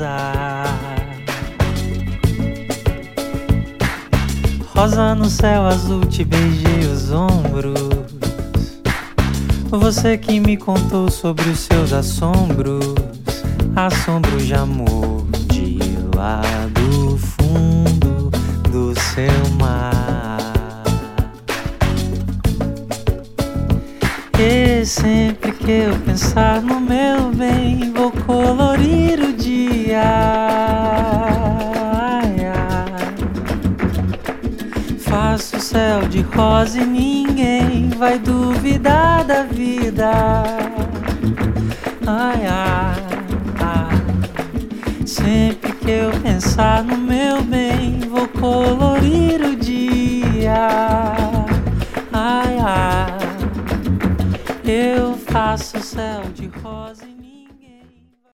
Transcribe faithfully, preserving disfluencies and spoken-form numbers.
rosa. Rosa no céu azul, te beijei os ombros. Você que me contou sobre os seus assombros, assombro de amor de lá do fundo do seu mar. E sempre que eu pensar no meu bem, vou colorir o dia. Ai, ai. Faço o céu de rosa e ninguém vai duvidar da vida. Ai, ai, ai. Sempre que eu pensar no meu bem, vou colorir o dia. Ai, ai. Eu faço o céu de rosa.